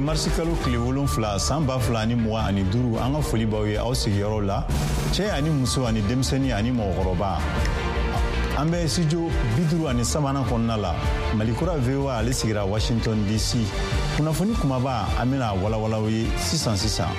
marsikalo tile 7 san 2025 an ka foli b'aw ye aw sigiyɔrɔ la cɛ ani muso ani denmisɛnnin ani mɔgɔkɔrɔba an bɛ studio 53 kɔnɔna la malikura VOA ale sigira Washington DC kunnafoni kumaba an bɛna walawalaw ye sisan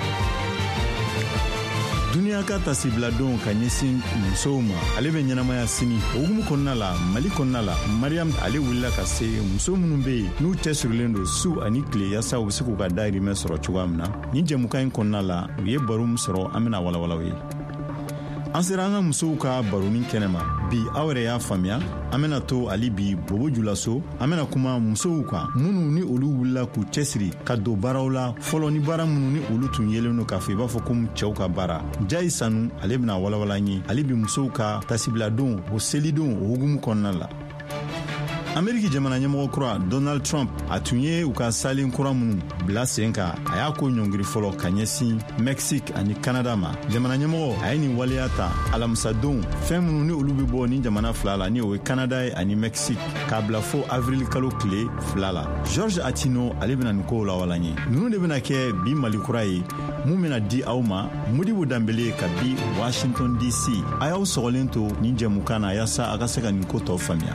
duniya ka tasibiladon ka ɲɛsin musow ma ale bɛ ɲɛnamaya sini o hukumu kɔnɔna la mali kɔnɔna la Mariam ale wulila ka se muso minnu bɛ yen n'u cɛsirilen don su ani tile yaasa u bɛ se k'u ka dahirimɛ sɔrɔ cogoya min na ni jɛmukan in kɔnɔna la u ye baro min sɔrɔ an bɛna walawalaw ye an sera an ka musow ka baronin kɛnɛ ma bi aw yɛrɛ y'a faamuya an bɛna to ali bi bobo julaso an bɛna kuma musow kan minnu ni olu wulila k'u cɛsiri ka don baaraw la fɔlɔ ni baara minnu ni olu tun yelen don k'a fɔ i b'a fɔ komi cɛw ka baara Jayi Sanu ale bɛna walawala an ye ali bi musow ka tasibiladon o selidon o hukumu kɔnɔna la Ameriki jamana ɲɛmɔgɔ kura Donald Trump a tun ye u ka salen kura minnu bila sen kan a y'a ko ɲɔngiri fɔlɔ ka ɲɛsin Mexique ani Canada ma jamana ɲɛmɔgɔ a ye nin waleya ta alamisadon fɛn minnu ni olu bɛ bɔ ni jamana fila la ni o ye Canada ye ani Mexique k'a bila fo avril kalo tile 2 la George Atino ale bɛna nin kow lawala ye ninnu de bɛna kɛ bi malikura ye mun bɛna di aw ma Modibo Dambele ka bi Washington DC a y'aw sɔgɔlen to nin jɛmukan na yaasa a ka se ka nin ko tɔw faamuya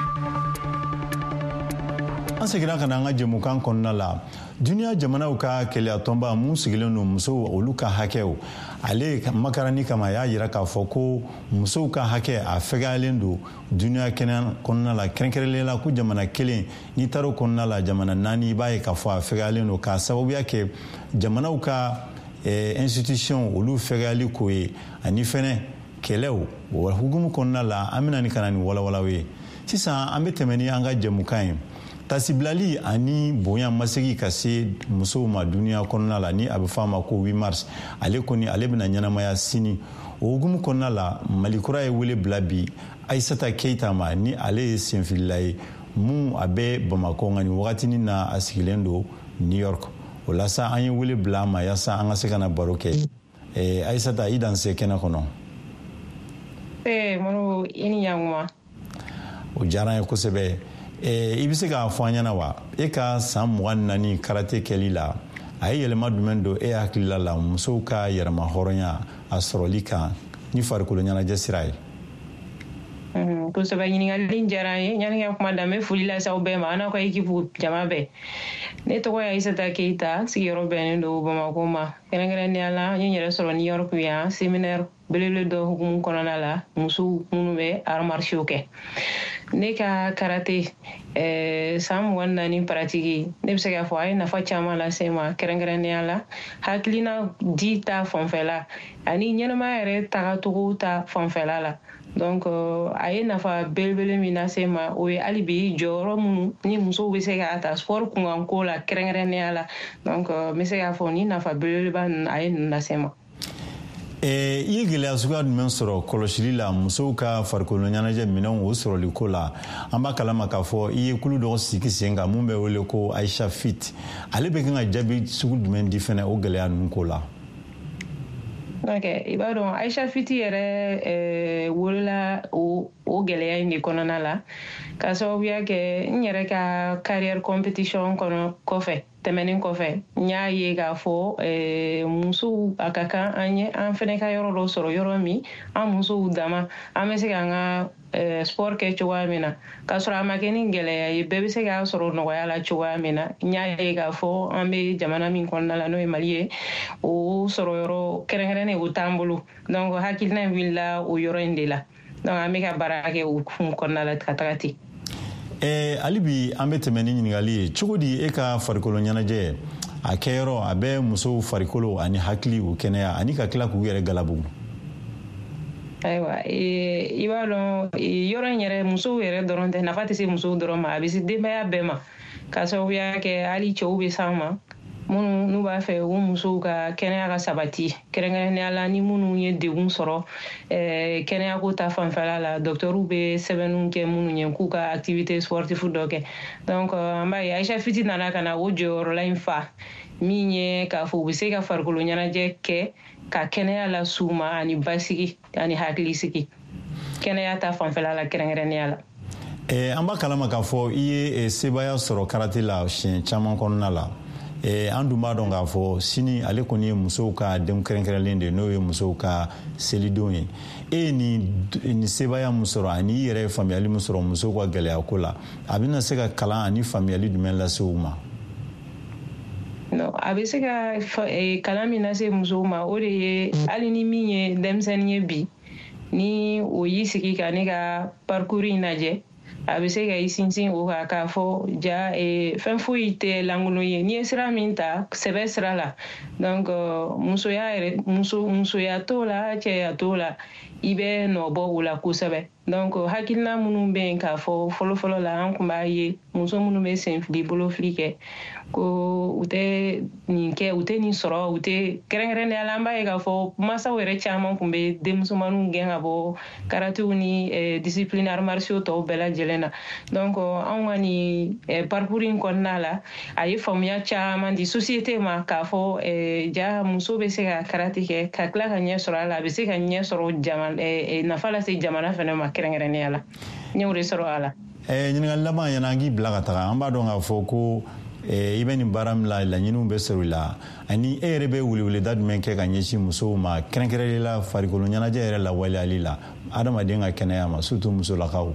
an seginna ka na an ka jɛmukan kɔnɔna la duniya jamanaw ka kɛlɛya tɔnba mun sigilen don musow olu ka hakɛw ale makarani kama a y'a jira k'a fɔ ko musow ka hakɛ a fɛgɛyalen don duniya kɛnɛ kɔnɔna la kɛrɛnkɛrɛnlen la ko jamana kelen n'i taara kɔnɔna la jamana 4 i b'a ye k'a fɔ a fɛgɛyalen don k'a sababuya kɛ jamanaw ka institution olu fɛgɛyali ko ye ani fɛnɛ kɛlɛw o hukumu kɔnɔna la an bɛna ni ka na ni walawalaw ye sisan an bɛ tɛmɛ ni an ka jɛmukan ye tasibilali ani bonya masegi ka se musow ma duniya kɔnɔna la ni a bɛ fɔ a ma ko 8 mars ale kɔni ale bɛna ɲɛnamaya sini o hukumu kɔnɔna la malikura ye wele bila bi Aissata Keita ma ni ale ye senfilila ye mun a bɛ Bamako nka nin wagatinin na a sigilen don New York o la sa an ye wele bila a ma yaasa an ka se ka na baro kɛ Aissata i danse kɛnɛ kɔnɔ mano i ni ɲantuma o diyara n ye kosɛbɛ i bɛ se k'a fɔ an ɲɛna wa e ka san 24 karate kɛli la a ye yɛlɛma jumɛn don e hakilila la musow ka yɛrɛma hɔrɔnya a sɔrɔli kan ni farikolo ɲɛnajɛ sira ye kosɛbɛ ɲininkali diyara n ye yanni ka kuma daminɛ foli lase aw bɛɛ ma an n'a ka ekipu jama bɛɛ ne tɔgɔ ye Aissata Keita sigiyɔrɔ bɛnnen don Bamako ma kɛrɛnkɛrɛnnenya la n ye n yɛrɛ sɔrɔ New York yan séminaire belebele dɔ hukumu kɔnɔna la musow minnu bɛ arts martiaux kɛ ne ka karate san 24 paratigi ne bɛ se k'a fɔ a ye nafa caman lase ma kɛrɛnkɛrɛnnenya la hakilina di ta fanfɛla ani ɲɛnɛmaya yɛrɛ tagacogo ta fanfɛla la donc a ye nafa belebele min lase ma o ye hali bi jɔyɔrɔ minnu ni musow bɛ se ka ta sport kunkanko la kɛrɛnkɛrɛnnenya la donc n bɛ se k'a fɔ ni nafa belebeleba ninnu a ye ninnu lase ma i ye gɛlɛya suguya jumɛn sɔrɔ kɔlɔsili la musow ka farikolo ɲɛnajɛ minɛnw o sɔrɔli ko la an b'a kalama k'a fɔ i ye kulu dɔ sigi sen kan mun bɛ wele ko Aisha Fit ale bɛ kan ka jaabi sugu jumɛn di fɛnɛ o gɛlɛya ninnu ko la ok i b'a dɔn Aisha Fit yɛrɛ wolola o gɛlɛya in de kɔnɔna la ka sababuya kɛ n yɛrɛ ka carrière competition kɔnɔ kɔfɛ tɛmɛnen kɔfɛ n y'a ye k'a fɔ musow a ka kan an ye an fɛnɛ ka yɔrɔ dɔ sɔrɔ yɔrɔ min an musow dama an bɛ se k'an ka sport kɛ cogoya min na k'a sɔrɔ a ma kɛ ni gɛlɛya ye bɛɛ bɛ se k'a sɔrɔ nɔgɔya la cogoya min na n y'a ye k'a fɔ an bɛ jamana min kɔnɔna la n'o ye Mali ye o sɔrɔ yɔrɔ kɛrɛnkɛrɛnnen o t'an bolo donc hakilina in wulila o yɔrɔ in de la donc an bɛ ka baara kɛ o kɔnɔna la ka taga ten hali bi an bɛ tɛmɛ ni ɲininkali ye cogo di e ka farikolo ɲɛnajɛ a kɛyɔrɔ a bɛ musow farikolo ani hakili o kɛnɛya ani ka tila k'u yɛrɛ galabugu ayiwa i b'a dɔn yɔrɔ in yɛrɛ musow yɛrɛ dɔrɔn tɛ nafa tɛ se musow dɔrɔn ma a bɛ se denbaya bɛɛ ma ka sababuya kɛ hali cɛw bɛ s'an ma minnu n'u b'a fɛ u musow ka kɛnɛya ka sabati kɛrɛnkɛrɛnnenya la ni minnu ye degun sɔrɔ kɛnɛyako ta fanfɛla la dɔktɛriw bɛ sɛbɛnniw kɛ minnu ye k'u ka activité sportive dɔ kɛ donc an b'a ye Aisha Fit nana ka na o jɔyɔrɔla in fa min ye k'a fɔ u bɛ se ka farikolo ɲɛnajɛ kɛ ka kɛnɛya la s'u ma ani basigi ani hakilisigi kɛnɛya ta fanfɛla la kɛrɛnkɛrɛnnenya la an b'a kalama k'a fɔ i ye sebaya sɔrɔ karate la siɲɛ caman kɔnɔna la an dun b'a dɔn k'a fɔ sini ale kɔni ye musow ka den kɛrɛnkɛrɛnlen de n'o ye musow ka selidon ye e ni sebaya mun sɔrɔ ani i yɛrɛ ye faamuyali mun sɔrɔ musow ka gɛlɛya ko la a bɛna se ka kalan ani faamuyali jumɛn lase u ma? Non, a bɛ se ka kalan min lase musow ma o de ye hali ni min ye denmisɛnnin ye bi ni o y'i sigi ka ne ka parcours in lajɛ a bɛ se ka i sinsin o kan k'a fɔ ja fɛn foyi tɛ lankolon ye n'i ye sira min ta sɛbɛ sira la donc musoya t'o la cɛya t'o la i bɛ nɔ bɔ o la kosɛbɛ donc hakilina minnu bɛ yen k'a fɔ fɔlɔfɔlɔ la an tun b'a ye muso minnu bɛ senfili bolofili kɛ ko u tɛ nin kɛ u tɛ nin sɔrɔ u tɛ kɛrɛnkɛrɛnnenya la an b'a ye k'a fɔ masaw yɛrɛ caman tun bɛ denmusomaninw gɛn ka bɔ karatew ni discipline arts martiaux tɔw bɛɛ lajɛlen na donc anw ka nin parcours in kɔnɔna la a ye faamuya caman di société ma k'a fɔ ja muso bɛ se ka karate kɛ ka tila ka ɲɛ sɔrɔ a la a bɛ se ka ɲɛ sɔrɔ nafa lase jamana fana ma kɛrɛnkɛrɛnnenya la n y'o de sɔrɔ a la. ɲininkali laban yɛlɛ an k'i bila ka taga an b'a dɔn k'a fɔ ko i bɛ nin baara min la laɲiniw bɛ sɔrɔ i la ani e yɛrɛ bɛ weleweleda jumɛn kɛ ka ɲɛsin musow ma kɛrɛnkɛrɛnnen la farikolo ɲɛnajɛ yɛrɛ lawaleyali la adamaden ka kɛnɛya ma surtout musolakaw?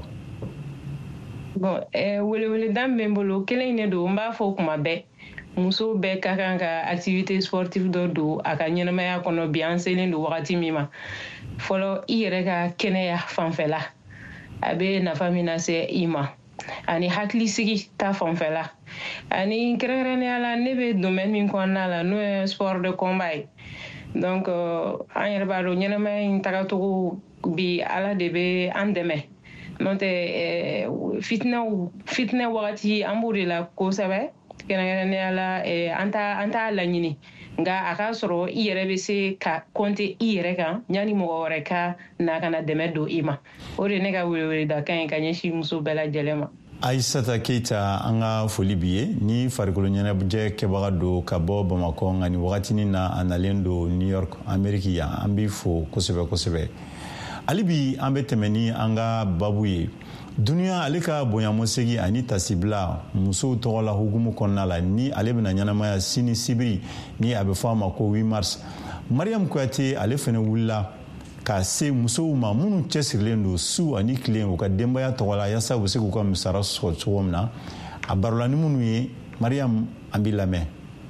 Bon weleweleda min bɛ n bolo kelen de don n b'a fɔ kuma bɛɛ muso bɛɛ ka kan ka activité sportive dɔ don a ka ɲɛnamaya kɔnɔ bi an selen don wagati min ma fɔlɔ i yɛrɛ ka kɛnɛya fanfɛla a bɛ nafa min lase i ma ani hakilisigi ta fanfɛla ani kɛrɛnkɛrɛnnenya la ne bɛ domaine min kɔnɔna la n'o ye sport de combat ye donc an yɛrɛ b'a dɔn ɲɛnamaya in tagacogo bi ala de bɛ an dɛmɛ n'o tɛ fitinɛ wagati an b'o de la kosɛbɛ kɛrɛnkɛrɛnnenya la an t'a laɲini nka a k'a sɔrɔ i yɛrɛ bɛ se ka compter i yɛrɛ kan yanni mɔgɔ wɛrɛ ka na ka na dɛmɛ don i ma o de ne ka weleweleda kan ye ka ɲɛsin muso bɛɛ lajɛlen ma. Aissata Keita an ka foli bi ye ni farikolo ɲɛnajɛ kɛbaga don ka bɔ Bamakɔ nka ni wagatinin na a nalen don New York Amérique yan an b'i fo kosɛbɛ kosɛbɛ. Hali bi an bɛ tɛmɛ ni an ka babu ye duniya ale ka bonyamasegin ani tasibila musow tɔgɔ la hukumu kɔnɔna la ni ale bɛna ɲɛnamaya sini sibiri ni a bɛ fɔ a ma ko 8 mars Mariam Kuyate ale fana wulila ka se musow ma minnu cɛsirilen don su ani tile u ka denbaya tɔgɔ la yaasa u bɛ se k'u ka misara sɔrɔ cogo min na a barola ni minnu ye Mariam an b'i lamɛn.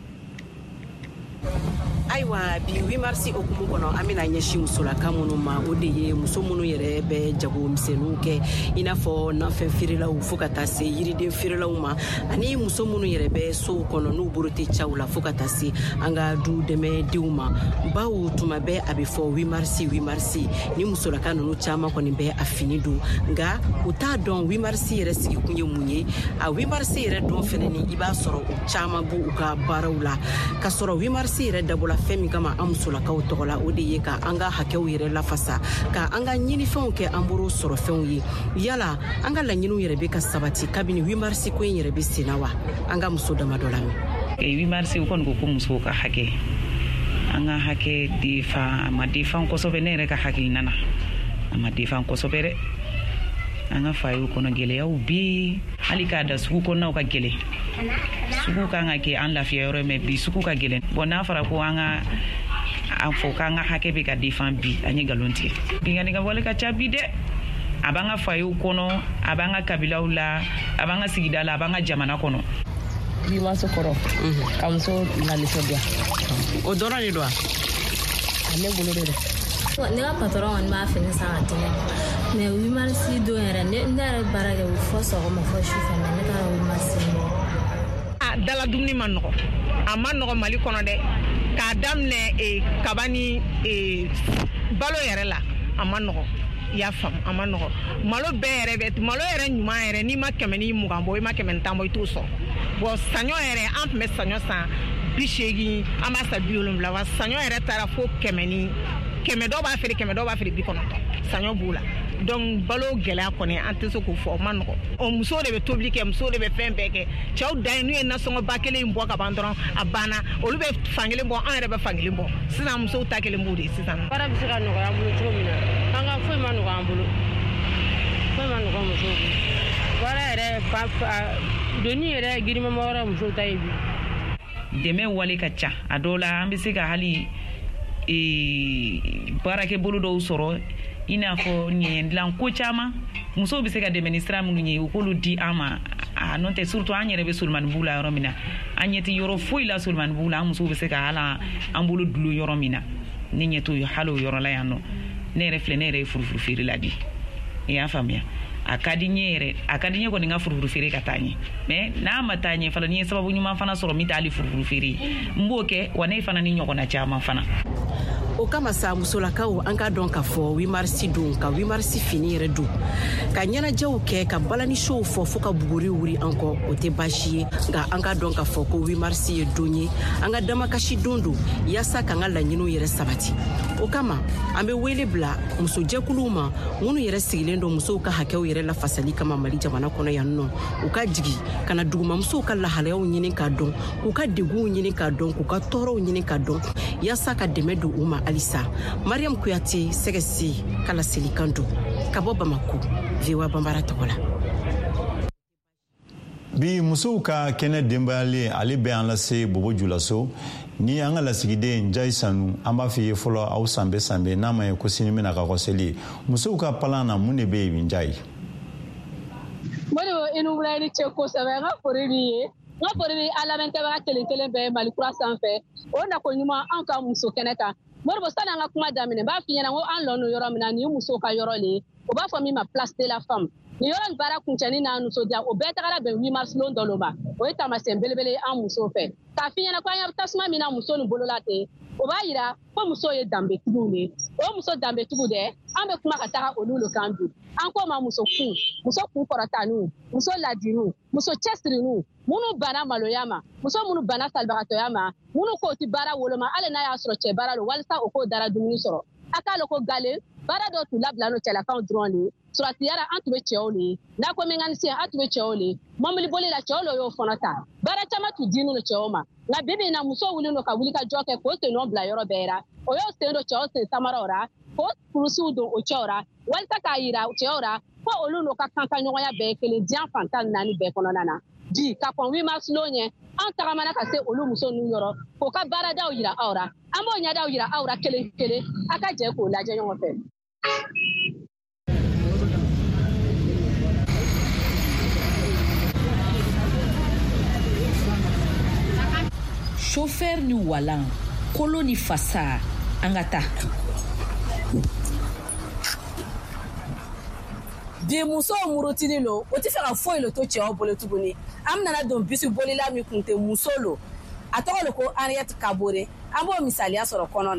Ayiwa bi 8 mars okumu kɔnɔ an bɛna ɲɛsin musolaka minnu ma o de ye muso minnu yɛrɛ bɛ jagomisɛnninw kɛ i n'a fɔ nafɛn feerelaw fo ka taa se yiriden feerelaw ma ani muso minnu yɛrɛ bɛ sow kɔnɔ n'u bolo tɛ cɛw la fo ka taa se an ka du dɛmɛdenw ma bawo tuma bɛɛ a bɛ fɔ 8 mars ni musolaka ninnu caman kɔni bɛ a fini don nka u t'a dɔn 8 mars yɛrɛ sigikun ye mun ye a 8 mars yɛrɛ dɔn fɛnɛ ni i b'a sɔrɔ u caman b'u ka baaraw la ka sɔrɔ 8 mars yɛrɛ dabɔla fɛn min kama an musolakaw tɔgɔ la o de ye ka an ka hakɛw yɛrɛ lafasa ka an ka ɲinifɛnw kɛ an bolo sɔrɔ fɛnw ye yala an ka laɲiniw yɛrɛ bɛ ka sabati kabini 8 mars ko in yɛrɛ bɛ senna wa an ka muso dama dɔ lamɛn. 8 mars kɔni ko ko musow ka hakɛ an ka hakɛ defa a ma defan kosɛbɛ ne yɛrɛ ka hakilina na a ma defan kosɛbɛ dɛ an ka fayiw kɔnɔ gɛlɛyaw bi hali k'a da sugu kɔnɔnaw ka gɛlɛn sugu kan ka kɛ an lafiya yɔrɔ mɛ bi sugu ka gɛlɛn bon n'a fɔra ko an fɔ k'an ka hakɛ bɛ ka defan bi an ye nkalon tigɛ bingani ka wale ka ca bi dɛ a b'an ka fayiw kɔnɔ a b'an ka kabilaw la a b'an ka sigida la a b'an ka jamana kɔnɔ. Bi maso kɔrɔ ka muso lanisɔndiya o dɔrɔn de don wa? ne bolo de don. Ne ka patron kɔni b'a fini san ka di ne ma mais 8 mars don yɛrɛ ne yɛrɛ baara kɛ fɔ sɔgɔma fɔ sufɛ mais ne taara 8 mars a dala dumuni ma nɔgɔ a ma nɔgɔ Mali kɔnɔ dɛ k'a daminɛ kaba ni balo yɛrɛ la a ma nɔgɔ i y'a faamu a ma nɔgɔ malo yɛrɛ ɲuman yɛrɛ n'i ma 120 bɔ i ma 110 bɔ i t'o sɔrɔ bon saɲɔ yɛrɛ an tun bɛ saɲɔ san 80 an b'a san 70 wa saɲɔ yɛrɛ taara fo 100 dɔw b'a feere 100 dɔw b'a feere 90 saɲɔ b'u la donc balo gɛlɛya kɔni an tɛ se k'o fɔ o ma nɔgɔ o musow de bɛ tobili kɛ musow de bɛ fɛn bɛɛ kɛ cɛw da ye n'u ye nasɔngɔba kelen in bɔ ka ban dɔrɔn a banna olu bɛ fan kelen bɔ an yɛrɛ bɛ fan kelen bɔ sisan musow ta kelen b'o de ye sisan. baara bɛ se ka nɔgɔya an bolo cogo min na an ka foyi ma nɔgɔ an bolo foyi ma nɔgɔ musow bolo baara yɛrɛ doni yɛrɛ girimama wɛrɛ musow ta ye bi dɛmɛ wale ka ca a dɔw la an bɛ se ka hali baarakɛ bolo dɔw sɔrɔ i n'a fɔ ɲɛɲɛ dilan ko caman musow bɛ se ka dɛmɛ ni sira minnu ye u k'olu di an ma n'o tɛ surtout an yɛrɛ bɛ Solomanibugu la yɔrɔ min na an ɲɛ tɛ yɔrɔ foyi la Solomanibugu la an musow bɛ se ka hala an bolo dulon yɔrɔ min na ne ɲɛ t'o hali o yɔrɔ la yan nɔ ne yɛrɛ filɛ ne yɛrɛ ye furufuru feere la di i y'a faamuya a ka di ɲɛ kɔni ka furufuru feere ka taa ɲɛ mais n'a ma taa ɲɛ fana ni ye sababu ɲuman fana sɔrɔ min t'ali furufuru feere n b'o kɛ wa ne fana ni ɲɔgɔnna caman fana o kama sa musolakaw an ka dɔn ka fɔ 8 marsi don ka 8 marsi fini yɛrɛ don ka ɲɛnajɛw kɛ ka balani show fɔ ka buguri wuri an kɔ o tɛ baasi ye nka an ka dɔn ka fɔ ko 8 marsi ye don ye an ka damakasi don yaasa k'an ka laɲiniw yɛrɛ sabati o kama an bɛ wele bila musojɛkuluw ma minnu yɛrɛ sigilen don musow ka hakɛw yɛrɛ lafasali kama Mali jamana kɔnɔ yan nɔ u ka jigi kana dugumamusow ka lahalayaw ɲini k'a dɔn k'u ka degunw ɲini k'a dɔn k'u ka tɔɔrɔw ɲini k'a dɔn yaasa ka dɛmɛ don u ma alisa. Mariam Kuyate Segesi kala selikandu kabo Bamako VOA Bambara tɔgɔ la. Bi musow ka kɛnɛ denbayalen ale bɛ an lase Bobo Julaso ni an ka lasigiden Njayi Sanu an b'a fɔ ye fɔlɔ aw sanbe n'a ma ye ko sini bɛna ka kɔseli musow ka palan na mun de bɛ yen Njayi? Mɔdo inu wula ni cɛ kosɛbɛ n ka fori b'i ye n ka fori bɛ a lamɛnbaga kelen bɛɛ Mali kura sanfɛ o nako ɲuman an ka muso kɛnɛ kan. Moribo sani an ka kuma daminɛ b'a f'i ɲɛna ko an lɔn no yɔrɔ min na ni muso ka yɔrɔ le o b'a fɔ min ma place de la femme ni yɔrɔ in baara kuncɛni n'a nisɔndiya o bɛɛ tagara bɛn 8 mars lon dɔ ma o ye taamasiyɛn belebele an muso fɛ k'a f'i ɲɛna ko an ye tasuma min na muso nin bolola ten o b'a yira ko muso ye danbetigiw de o muso danbetigiw dɛ an bɛ kuma ka taga olu le kan bi an ko ma muso kun kɔrɔtanu muso ladinu muso cɛsirinu minnu bana maloya ma muso minnu bana salibagatɔya ma minnu k'o ti baara woloma hali n'a y'a sɔrɔ cɛ baara don walisa o k'o dara dumuni sɔrɔ a k'a lɔn ko gale baara dɔw tun labila n'o cɛlakaw dɔrɔn de suratiyara an tun bɛ cɛw le n'a ko mécanicien an tun bɛ cɛw le mobili boli la cɛw le y'o fana ta baara caman tun dinu no cɛw ma nka bi bi in na muso wulilen don ka wuli ka jɔ kɛ k'o tennɔ bila yɔrɔ bɛɛ ra o y'o sen don cɛw sen samaraw ra k'o kurusiw don o cɛw ra walisa k'a yira cɛw ra ko olu n'o ka kan ɲɔgɔnya bɛɛ ye kelen diɲɛ fantan naani bɛɛ kɔnɔna na bi ka kɔn 8 mars lon ɲɛ an tagamana ka se olu muso ninnu yɔrɔ k'o ka baaradaw yira aw ra an b'o ɲɛdaw yira aw ra kelen kelen a ka jɛ k'o lajɛ ɲɔgɔn fɛ. Chauffeur ni walan kolo ni fasa an ka taa. Bi muso murutini lo o ti fɛ ka foyi lo to cɛw bolo tuguni an nana don bisi bolila min kun tɛ muso lo a tɔgɔ lo ko Henriette Kabore an b'o misaliya sɔrɔ kɔnɔ na.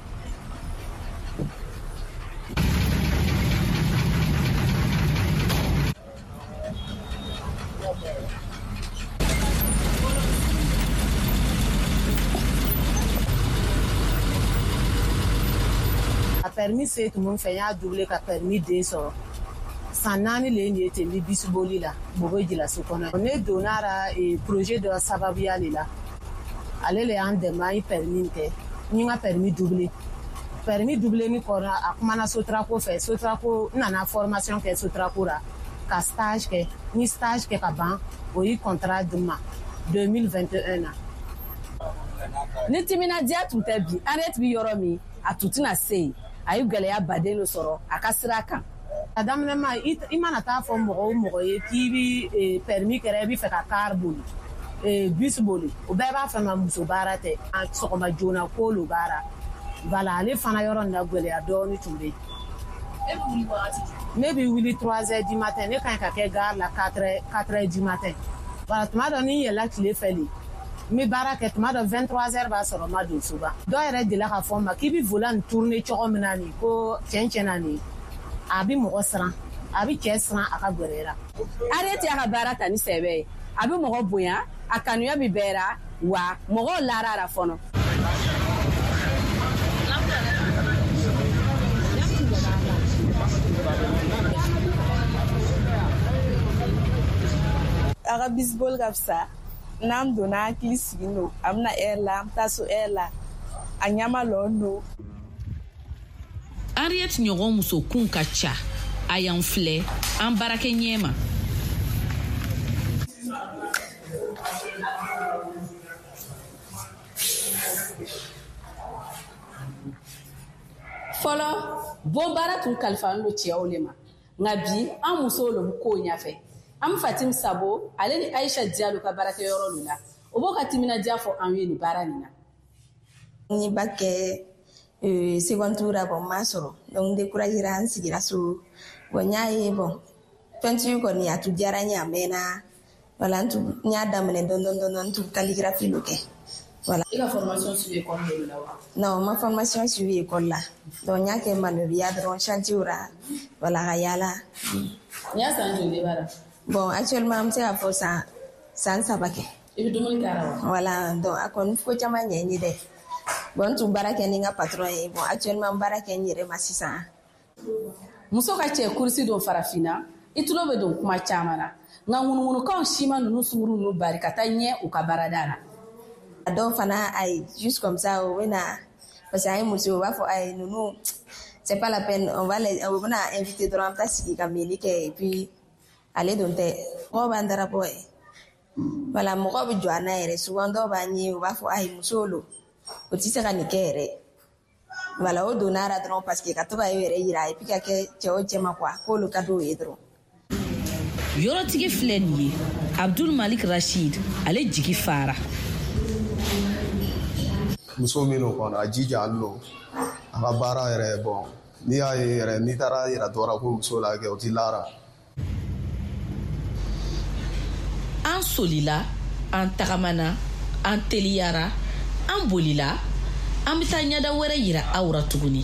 A permis se tumun fɛ y'a double ka permis den sɔrɔ san 4 le ni ete mi bisiboli la Bobo Julaso kɔnɔ ne donnara projet de sababuya le la ale le an dɛmɛ an permis kɛ ni n ka permis double ni kɔrɔ a kumana Sotrako fɛ Sotrako nana formation kɛ Sotrako ra ka stage kɛ ni stage kɛ ka ban o yi contrat di ma 2021 na ni timinadiya tun tɛ bi Henriette bi yɔrɔ min a tun tɛna se yen a ye gɛlɛya baden sɔrɔ a ka sira kan. A daminɛ ma i mana taa fɔ mɔgɔ o mɔgɔ ye k'i bi permis kɛra i bɛ fɛ ka car boli bus boli o bɛɛ b'a fɛ ma muso baara tɛ a sɔgɔma joona ko lo baara voilà ale fana yɔrɔ nin na gɛlɛya dɔɔni tun bɛ yen. Ne bɛ wuli 3 heures du matin ne kan ka kɛ gare la 4 heures du matin voilà tuma dɔ ni yɛlɛla tile fɛ le n bɛ baara kɛ tuma dɔ 23 heures b'a sɔrɔ n ma don soba dɔw yɛrɛ delila ka fɔ n ma k'i bɛ volant nin tourner cogo min na nin ko tiɲɛ na nin a bɛ mɔgɔ siran a bɛ cɛ siran a ka gɛrɛ la. Henriette y'a ka baara ta ni sɛbɛ ye a bɛ mɔgɔ bonya a kanuya bɛ bɛɛ ra wa mɔgɔw lara ra fɔlɔ. A ka bisiboli ka fisa n'an donna hakili sigi n'o a bɛna heure la an bɛ taa so heure la a ɲama lɔ n'o. Henriette ɲɔgɔn musokun ka ca a y'an filɛ an baarakɛ ɲɛ ma. fɔlɔ bon baara tun kalifalen don cɛw le ma nka bi an musow le bɛ kow ɲɛfɛ an bɛ Fatim Sabo ale ni Aisha Diallo ka baarakɛyɔrɔ la o b'o ka timinadiya fɔ an ye nin baara nin na. Ni ba kɛ seconde tour la bon m'a sɔrɔ donc découragera an sigira so bon n y'a ye bon peinture kɔni a tun diyara n ye a mɛnna voilà n y'a daminɛ dɔɔni n tun calligraphie lo kɛ. Voilà. I ka formation suivi école la wa? Non, ma formation suivi école la. Donc n y'a kɛ manœuvriya dɔrɔn chantier ra voilà ka yala. Ni y'a san joli bara? Bon actuellement n bɛ se k'a fɔ san 3 kɛ. I bɛ dumuni kɛ wa? Voilà donc a kɔni ko caman ɲɛ n ye dɛ. Bon n tun baara kɛ ni n ka patron ye bon actuellement n baara kɛ n yɛrɛ ma sisan. Muso ka cɛ kursi don farafinna i tulo bɛ don kuma caman na nka ŋunuŋunukanw siman ninnu sunguru ninnu bari ka taa ɲɛ u ka baarada la. A dɔw fana ayi juste comme ça o bɛ na parce que an ye muso u b'a fɔ ayi ninnu c'est pas la peine on bɛna inviter dɔrɔn an bɛ taa sigi ka meli kɛ et puis ale don tɛ mɔgɔw b'an darabɔ ye voilà mɔgɔw bɛ jɔ an na yɛrɛ souvent dɔw b'an ye u b'a fɔ ayi muso lo o tɛ se ka nin kɛ yɛrɛ voilà o donna ra dɔrɔn parce que ka to ka e yɛrɛ yira et puis ka kɛ cɛ o cɛ ma quoi k'olu ka d'o ye dɔrɔn. Yɔrɔtigi filɛ nin ye Abdul Malik Rashid ale jigi fara. Muso minnu kɔnɔ a jija ale lo a ka baara yɛrɛ bon n'i y'a ye yɛrɛ n'i taara yira dɔra ko muso la kɛ o t'i lara. An solila an tagamana an teliyara an bolila an bɛ taa ɲɛda wɛrɛ yira aw ra tuguni.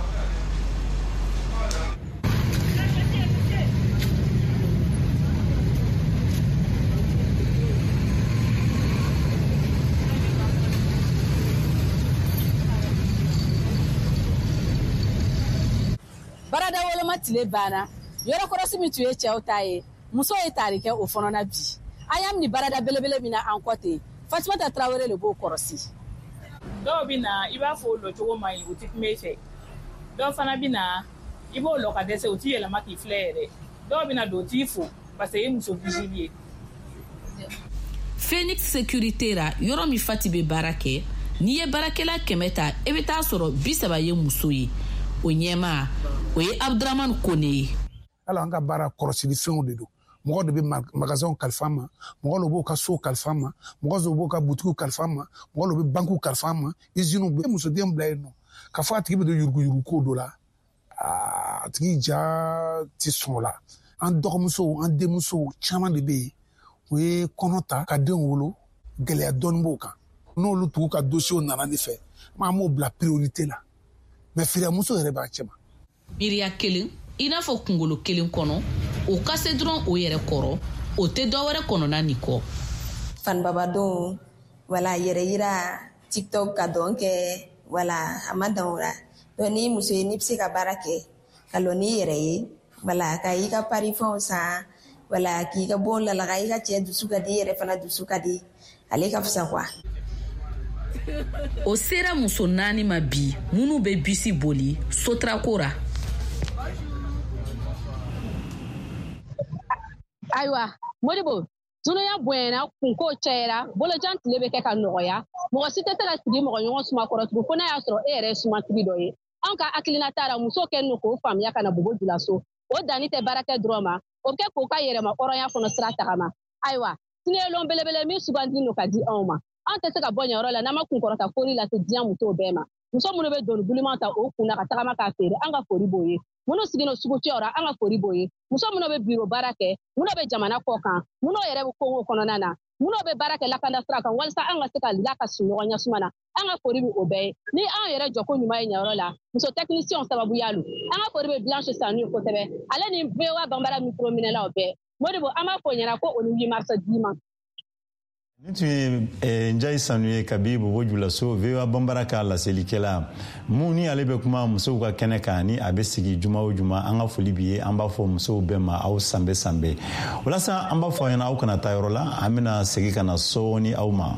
Barada woloma tile banna yɔrɔ kɔrɔsi min tun ye cɛw ta ye muso ye tari kɛ o fana na bi an y'a ni barada belebele min na an kɔ ten Fatimata Traoré le b'o kɔrɔsi. Dɔw bɛ na i b'a fɔ o lɔ cogo man ɲi o tɛ kuma i fɛ dɔw fana bɛ na i b'o lɔ ka dɛsɛ o t'i yɛlɛma k'i filɛ yɛrɛ dɔw bɛ na don o t'i fo parce que i ye muso vigile ye. Phoenix Sécurité ra yɔrɔ min Fati bɛ baara kɛ n'i ye baarakɛla 100 ta i bɛ taa sɔrɔ 30 ye muso ye o ɲɛma o ye Abdramane Kone ye. Ala an ka baara kɔrɔsili fɛnw de don mɔgɔ de bɛ magasinw kalifa ma mɔgɔ dɔ b'o ka so kalifa ma mɔgɔ dɔ b'o ka butigiw kalifa ma mɔgɔ dɔ bɛ bankiw kalifa ma usines bɛ musoden bila yen nɔ ka fɔ a tigi bɛ don yuruguyurugu dɔ la a tigi ja ti sɔn o la an dɔgɔmusow an denmusow caman de bɛ yen u ye kɔnɔ ta ka denw wolo gɛlɛya dɔɔni b'o kan n'olu tugu ka dossier nana de fɛ an b'o bila priorité la mais firiyamuso yɛrɛ b'a cɛ ma. Miiriya kelen i n'a fɔ kunkolo kelen kɔnɔ o ka se dɔrɔn o yɛrɛ kɔrɔ o tɛ dɔwɛrɛ kɔnɔna nin kɔ. Fanbabadon wala yɛrɛ yira TikTok ka dɔn kɛ wala a ma dan o la donc ni muso ye n'i bɛ se ka baara kɛ ka lɔ n'i yɛrɛ ye wala ka i ka parifɛnw san wala k'i ka bon lalaga i ka cɛ dusu ka di i yɛrɛ fana dusu ka di ale ka fisa quoi. O sera muso 4 ma bi minnu bɛ bisi boli Sotraco ra. Ayiwa Modibo dunuya bonyana kunko cayara bolojan tile bɛ kɛ ka nɔgɔya mɔgɔ si tɛ se ka sigi mɔgɔ ɲɔgɔn suma kɔrɔ tugun fo n'a y'a sɔrɔ e yɛrɛ ye sumatigi dɔ ye an ka hakilinata ra muso kɛlen don k'o faamuya ka na bobo jula so o danni tɛ baarakɛ dɔrɔn ma o bɛ kɛ k'o ka yɛrɛma hɔrɔnya kɔnɔ sira tagama ayiwa siniyɛlon belebele min sugandili don ka di anw ma an tɛ se ka bɔ ɲɛ yɔrɔ la n'an ma kunkɔrɔta foli lase diɲɛ musow bɛɛ ma muso minnu bɛ doni guliman ta o kunna ka tagama k'a feere an ka foli b'o ye minnu sigilen sugucɛw ra an ka foli b'o ye muso minnu bɛ biro baara kɛ minnu bɛ jamana kɔ kan minnu yɛrɛ bɛ kongo kɔnɔna na minnu bɛ baara kɛ lakanda sira kan walasa an ka se ka lakasi ɲɔgɔn ɲɛ suma na an ka foli bɛ o bɛɛ ye ni an yɛrɛ jɔko ɲuman ye ɲɛyɔrɔ la muso technicien sababuya lo an ka foli bɛ Blanche Sanu kosɛbɛ ale ni VOA Banbara micro minɛlaw bɛɛ Modibo an b'a fɔ ɲɛna ko o ni 8 mars dimanche. Ni tun ye Njayi Sanu ye kabi Bobo Julaso VOA Banbara ka laselikɛla mun ni ale bɛ kuma musow ka kɛnɛ kan ni a bɛ sigi juma o juma an ka foli bi ye an b'a fɔ musow bɛɛ ma aw sanbɛ sanbɛ walasa an b'a fɔ ɲɛna aw kana taa yɔrɔ la an bɛna segin ka na sɔɔni aw ma.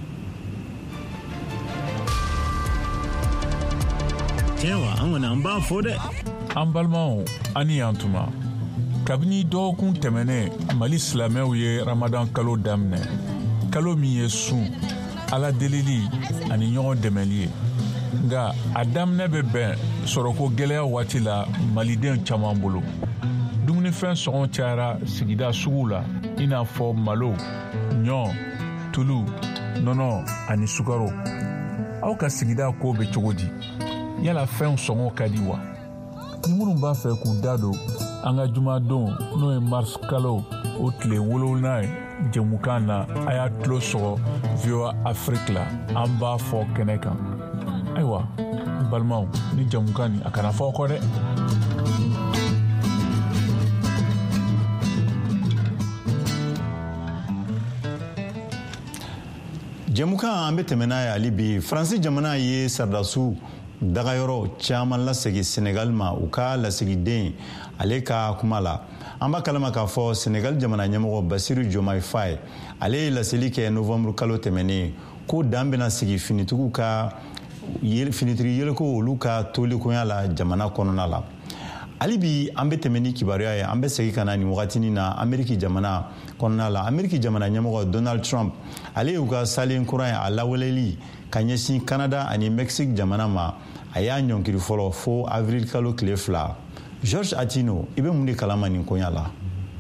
Tiɲɛ wa an kɔni an b'a fɔ dɛ. An balimaw ani yan tuma kabini dɔgɔkun tɛmɛnɛ Mali silamɛw ye Ramadan kalo daminɛ kalo min ye sun ala delili ani ɲɔgɔn dɛmɛli ye nga adam ne be ben soroko gɛlɛya waati la maliden caman bolo dumunifɛn sɔngɔ cayara sigida sugu la i n'a fɔ malo ɲɔ tulu nɔnɔ ani sukaro aw ka sigida ko be cogo di yala fɛn sɔngɔ ka di wa ni minnu b'a fɛ k'u da don an ka jumadon n'o ye mars kalo o tile 7 ye jɛmukan na a y'a tulo sɔgɔ VOA Afrique la an b'a fɔ kɛnɛ kan ayiwa n balimaw ni jɛmukan nin a kana fɔ kɔ dɛ jɛmukan an be tɛmɛ n'a ye hali bi faransi jamana ye sardasiw dagayɔrɔ caaman lasegi Senegal ma u ka lasigiden ale ka kuma la an b'a kalama k'a fɔ Senegal jamana ɲɛmɔgɔ Basiru Diomaye Faye ale ye laseli kɛ novembre kalo tɛmɛnen ko dan bena sigi finitigiw ka finitigi yeleko olu ka tolikoya la jamana kɔnɔna la hali bi an be tɛmɛ ni kibaruya ye an be segi ka na nin wagatinin na Ameriki jamana kɔnɔna la Ameriki jamana ɲɛmɔgɔ Donald Trump ale y'u ka salen kura ye a lawaleli ka ɲɛsin Canada ani Mexique jamana ma a y'a ɲɔnkiri fɔlɔ fo avril kalo tile 2 George Atino i be mun de kalama nin koɲa la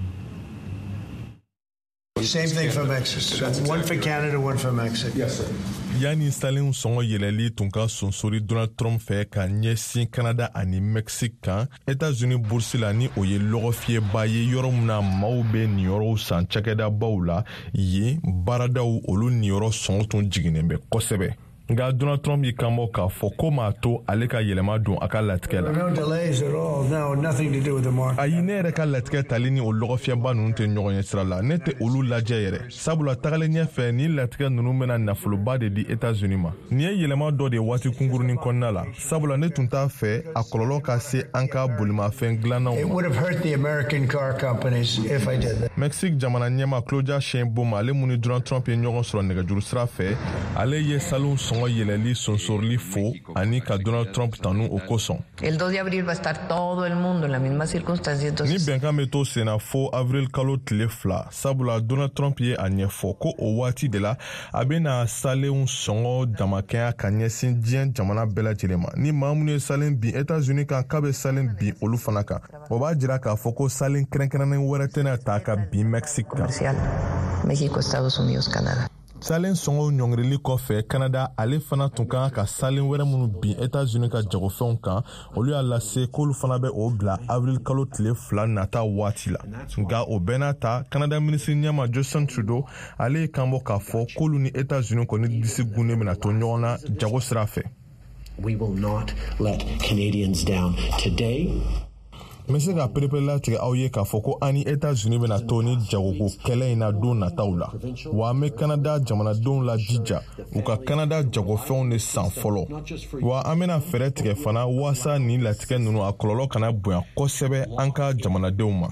Same thing for Mexico. One for Canada, one for Mexico. Yes, sir. Yani salen sɔngɔ yɛlɛli tun ka sonsori Donald Trump fɛ ka ɲɛsin Canada ani Mexique kan États-Unis bourse la ni o ye lɔgɔfiyɛba ye yɔrɔ min na maaw bɛ nin yɔrɔw san cakɛdabaw la yen baaradaw olu nin yɔrɔ sɔngɔ tun jiginnen bɛ kosɛbɛ. Nka Donald Trump y'i kanbɔ k'a fɔ ko m'a to ale ka yɛlɛma don a ka latigɛ la. No delays at all. No, nothing to do with the market. Ayi ne yɛrɛ ka latigɛ tali ni o lɔgɔfiyɛba ninnu tɛ ɲɔgɔn ye sira la. Ne tɛ olu lajɛ yɛrɛ. Sabula tagalen ɲɛfɛ ni latigɛ ninnu bɛna nafoloba de di États-Unis ma. Nin ye yɛlɛma dɔ de ye waati kunkurunin kɔnɔna la. Sabula ne tun t'a fɛ a kɔlɔlɔ ka se an ka bolimafɛn dilannaw ma. It would have hurt the American car companies if I did that. Mexique jamana ɲɛma Claudia Sheinbaum ale mun ni Donald Trump ye ɲɔgɔn sɔrɔ nɛgɛjuru sira fɛ ale ye salon sɔngɔ yɛlɛli sonsorli fo ani ka Donald Trump tanu o kosɔn. El 2 de abril va a estar todo el mundo en la misma circunstancia. Ni bɛnkan bɛ to senna fo avril kalo tile 2 sabula Donald Trump ye a ɲɛfɔ ko o waati de la a bɛna salenw sɔngɔ damakɛnya ka ɲɛsin diɲɛ jamana bɛɛ lajɛlen ma ni maa minnu ye salen bin États-Unis kan k'a bɛ salen bin olu fana kan o b'a jira k'a fɔ ko salen kɛrɛnkɛrɛnnen wɛrɛ tɛna ta ka bin Mexique kan. México, Estados Unidos, Canada. Salen sɔngɔ ɲɔngirili kɔfɛ Canada ale fana tun kan ka salen wɛrɛ minnu bin États-Unis ka jagofɛnw kan olu y'a lase k'olu fana bɛ o bila avril kalo tile 2 nata waati la nka o bɛɛ n'a ta Canada minisiri ɲɛma Justin Trudeau ale ye kanbɔ k'a fɔ k'olu ni États-Unis kɔni disi gunnen bɛna to ɲɔgɔn na jago sira fɛ. We will not let Canadians down today. N bɛ se ka perepere latigɛ aw ye k'a fɔ ko an ni États-Unis bɛna to ni jagoko kɛlɛ in na don nataw la wa an bɛ Canada jamanadenw lajija u ka Canada jagofɛnw de san fɔlɔ wa an bɛna fɛɛrɛ tigɛ fana waasa nin latigɛ ninnu a kɔlɔlɔ kana bonya kosɛbɛ an ka jamanadenw ma.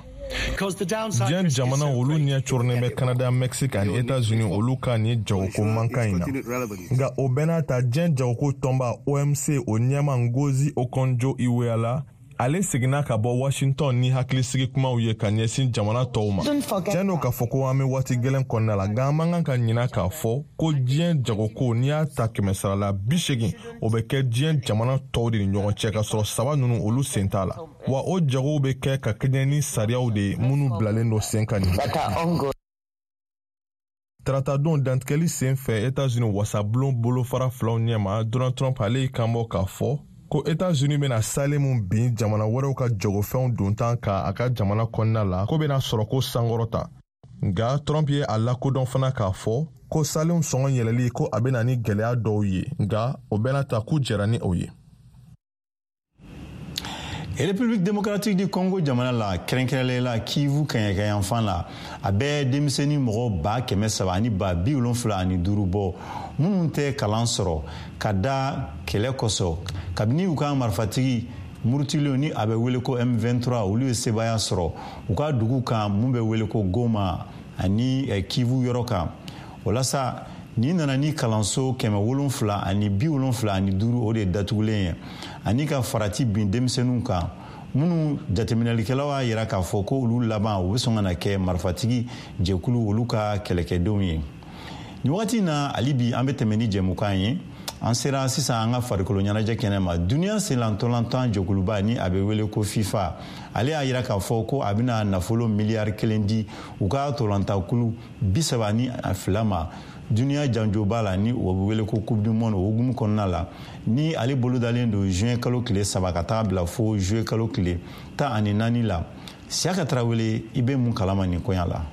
Diɲɛ jamana olu ɲɛ coronen bɛ Canada, Mexique ani États-Unis olu ka nin jagoko mankan in na nka o bɛɛ n'a ta diɲɛ jagoko tɔnba OMC o ɲɛma Ngozi Okonjo-Iweala ale seginna ka bɔ Washington ni hakilisigi kumaw ye ka ɲɛsin jamana tɔw ma. Tiɲɛ don k'a fɔ ko an bɛ waati gɛlɛn kɔnɔna la nka an man kan ka ɲina k'a fɔ ko diɲɛ jagoko n'i y'a ta 100 la 80 o bɛ kɛ diɲɛ jamana tɔw de ni ɲɔgɔn cɛ ka sɔrɔ saba ninnu olu sen t'a la wa o jagow bɛ kɛ ka kɛɲɛ ni sariyaw de ye minnu bilalen don sen kan nin. Taratadenw dantigɛli sen fɛ États-Unis wasabulon bolofara filaw ɲɛma Donald Trump ale y'i kanbɔ k'a fɔ ko États-Unis bɛna salen mun bin jamana wɛrɛw ka jagofɛnw dontan ka a ka jamana kɔnɔna la ko bɛna sɔrɔ ko sankɔrɔta nka Trump ye a lakodɔn fana k'a fɔ ko salenw sɔngɔ yɛlɛli ko a bɛna ni gɛlɛya dɔw ye nka o bɛna ta k'u jɛra ni o ye. République démocratique du Congo jamana la kɛrɛnkɛrɛnlen la Kivu kaɲɛkaɲafan la a bɛ denmisɛnnin mɔgɔ 300 ani 75 bɔ minnu tɛ kalan sɔrɔ ka da kɛlɛ kɔsɔ kabini u ka marifatigi murutilen ni a bɛ wele ko M23 olu ye sebaya sɔrɔ u ka dugu kan mun bɛ wele ko Goma ani Kivu yɔrɔ kan walasa ni nana ni kalanso 770 ani 75 o de datugulen ye ani ka farati bin denmisɛnninw kan minnu jateminɛlikɛlaw y'a yira k'a fɔ ko olu laban u bɛ sɔn ka na kɛ marifatigi jɛkulu olu ka kɛlɛkɛdenw ye. Ni wagati na ali bi an bɛ tɛmɛ ni jɛmukan ye an sera sisan an ka farikolo ɲɛnajɛ kɛnɛ ma. Duniya senlantolantan jɛkuluba ni a bɛ wele ko FIFA ale y'a yira k'a fɔ ko a bɛna nafolo miliyari 1 di u ka tolantakulu 32 ma. Duniya janjoba la ni o bɛ wele ko Coupe du Monde o hukumu kɔnɔna la ni ale bolo dalen don juin kalo tile 3 ka taa bila fo juillet kalo tile 14 la. Siaka Tarawele i bɛ mun kalama nin koɲa la?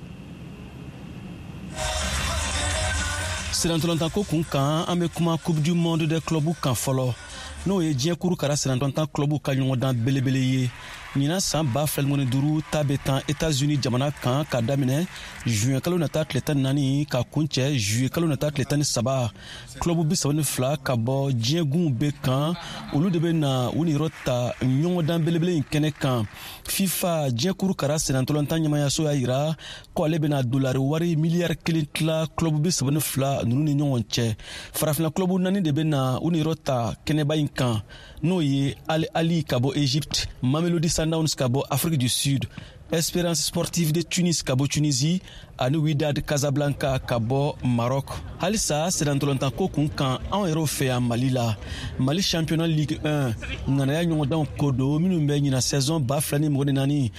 Senlantolantan ko kun kan an bɛ kuma Coupe du Monde des clubs kan fɔlɔ n'o ye diɲɛ kuru kara senlantolantan clubs ka ɲɔgɔndan belebele ye. ɲinan san 2015 ta bɛ tan États-Unis jamana kan ka daminɛ juin kalo nata tile 14 ka kuncɛ juillet kalo nata tile 13. Club 32 ka bɔ diɲɛ gun bɛɛ kan olu de bɛ na u niyɔrɔ ta ɲɔgɔndan belebele in kɛnɛ kan. FIFA diɲɛ kuru kara senlantolantan ɲɛmayaso y'a yira ko ale bɛna dolari wari miliyari 1 tila club 32 ninnu ni ɲɔgɔn cɛ. Farafina club 4 de bɛ na u niyɔrɔ ta kɛnɛba in kan n'o ye Al Ahly ka bɔ Égypte, Mamelodi Sundowns ka bɔ Afrique du Sud, Espérance Sportive de Tunis ka bɔ Tunisie ani Wydad Casablanca ka bɔ Maroc. Halisa senlantolantan ko kun kan anw yɛrɛw fɛ yan Mali la. Mali championnat Ligue 1 ŋanaya ɲɔgɔndanw ko don minnu bɛ ɲina saison 2024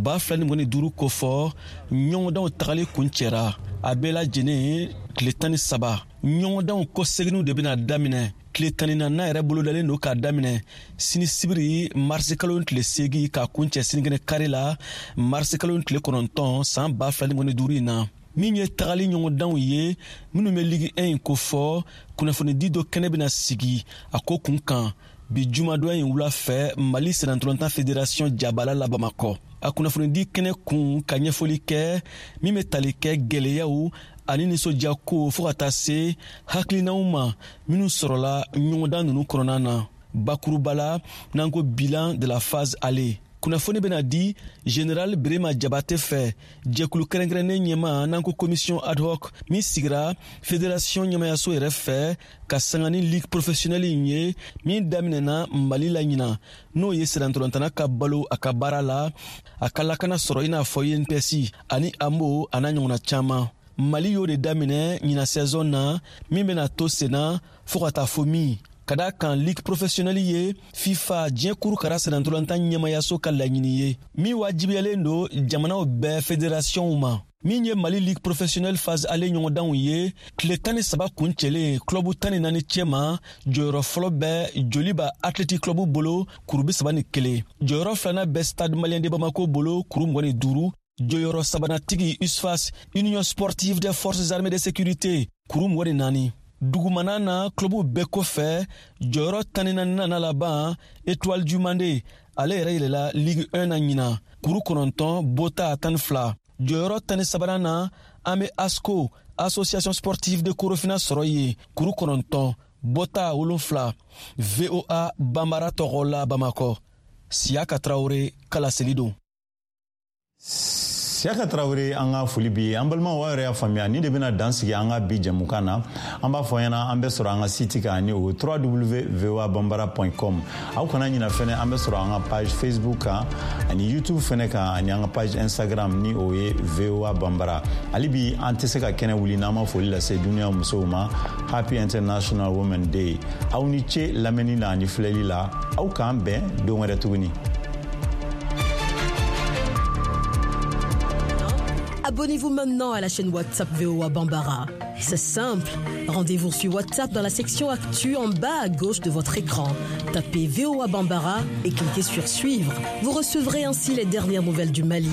2025 ko fɔ ɲɔgɔndanw tagali kun cɛra a bɛɛ lajɛlen tile 13. ɲɔgɔndanw ko seginw de bɛna daminɛ tile 14 yɛrɛ bolodalen don k'a daminɛ sini sibiri marisi kalo tile 8 ka kuncɛ sinikɛnɛ kari la marisi kalo tile 9 san 2025 in na. Min ye tagali ɲɔgɔndanw ye minnu bɛ Ligue 1 ko fɔ kunnafonidi dɔ kɛnɛ bɛna sigi a ko kun kan bi jumadonya in wula fɛ Mali senlantolantan fédération jabala la Bamakɔ. A kunnafonidi kɛnɛ kun ka ɲɛfɔli kɛ min bɛ tali kɛ gɛlɛyaw ani nisɔndiya ko fo ka taa se hakilinaw ma minnu sɔrɔla ɲɔgɔndan ninnu kɔnɔna na. Bakuruba la n'an ko bilan de la phase aller. Kunnafoni bɛna di Général Birema Jabate fɛ jɛkulu kɛrɛnkɛrɛnnen ɲɛma n'an ko commission ad hoc min sigira fédération ɲɛmayaso yɛrɛ fɛ ka sanga ni ligue professionnelle in ye min daminɛna Mali la ɲina n'o ye senlantolantanna ka balo a ka baara la a ka lakana sɔrɔ i n'a fɔ INPS ani AMO a n'a ɲɔgɔnna caman. Mali y'o de daminɛ ɲina saison na min bɛna to senna fo ka taa fo min. Ka da kan ligue professionnelle ye FIFA diɲɛ kuru kara senlantolantan ɲɛmayaso ka laɲini ye min wajibiyalen don jamanaw bɛɛ fédérationw ma. Min ye Mali ligue professionnelle phase aller ɲɔgɔndanw ye tile 13 kun cɛlen club 14 cɛma jɔyɔrɔ fɔlɔ bɛ Joliba Athletic Club bolo kuru 31. Jɔyɔrɔ filanan bɛ Stade Malien de Bamako bolo kuru 25. Jɔyɔrɔ sabanatigi USFAS Union Sportive des Forces Armées de Sécurité kuru 24. Dugumana na klubu bɛɛ kɔfɛ jɔyɔrɔ 14 laban Étoile du Mandé ale yɛrɛ yɛlɛla Ligue 1 na ɲina kuru 9 Bota 12. Jɔyɔrɔ 13 na an bɛ ASCO Association Sportive de Korofina sɔrɔ ye kuru 9 Bota 7. VOA Bambara tɔgɔ la Bamakɔ. Siaka Traoré Kalaseli don. Siaka Traoré an ka foli bi an balimaw yɛrɛ y'a faamuya ni de bɛna dan sigi an ka bi jɛmukan na an b'a fɔ ɲɛna an bɛ sɔrɔ an ka site kan ni o www.voabambara.com. aw kana ɲina fɛnɛ an bɛ sɔrɔ an ka page Facebook kan ani YouTube fɛnɛ kan ani an ka page Instagram ni o ye VOA Bambara. hali bi an tɛ se ka kɛnɛ wuli n'an ma foli lase duniya musow ma. Happy International Women Day. aw ni ce lamɛnni la ani filɛli la aw k'an bɛn don wɛrɛ tuguni. Abonnez-vous maintenant à la chaîne WhatsApp VOA Bambara. C'est simple. Rendez-vous sur WhatsApp dans la section Actu en bas à gauche de votre écran. Tapez VOA Bambara et cliquez sur Suivre. Vous recevrez ainsi les dernières nouvelles du Mali,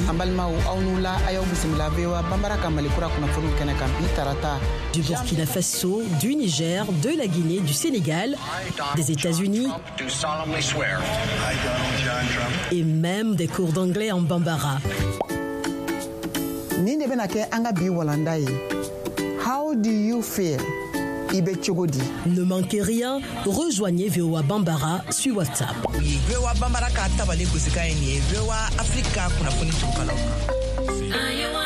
du Burkina Faso, du Niger, de la Guinée, du Sénégal, des États-Unis et même des cours d'anglais en Bambara. How do you feel? Ne manquez rien, rejoignez VOA Bambara sur WhatsApp. VOA Bambara ka tabale kusika ni VOA Africa kuna funi tukalo.